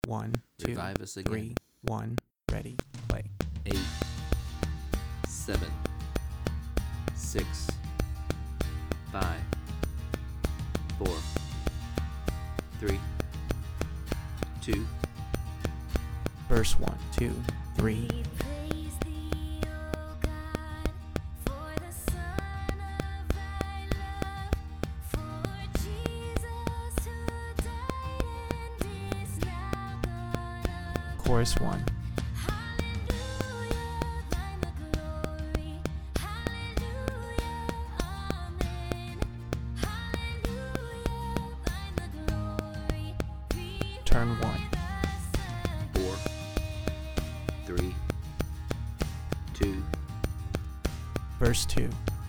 1, 2, Revive us again. 3, 1, ready, play. 8, 7, 6, 5, 4, 3, 2. Verse 1, 2, 3. Chorus 1. Turn 1. 4, 3, 2. Verse 2.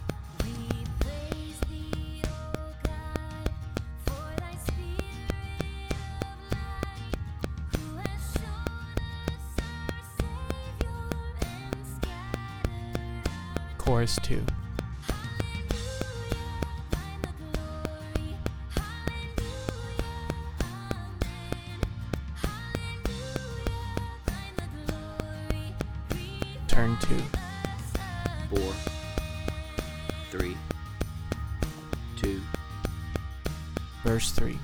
Chorus 2. Turn 2. 4, 3, 2. Verse 3.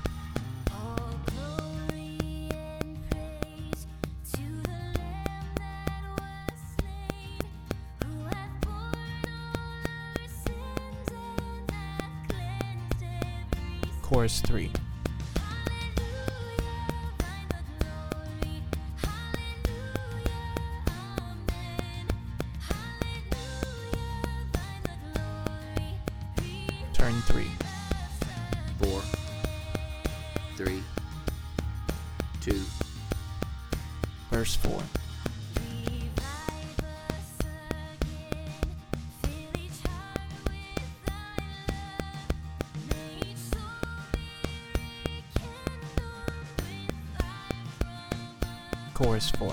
Chorus 3. Turn 3. 4, 3, 2. Verse 4. Chorus 4.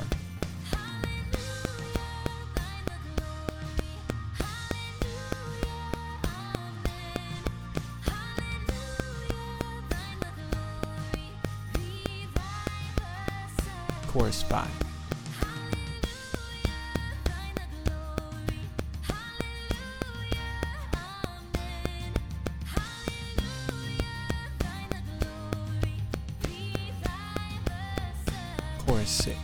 Chorus 5. Chorus 6.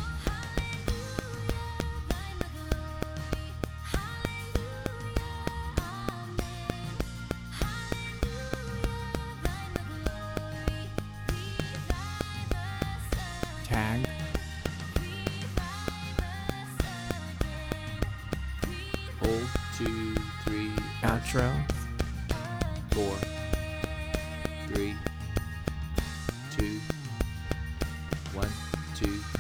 Tag. Hold 2, 3. Outro. 4, 3, 2, 1, 2.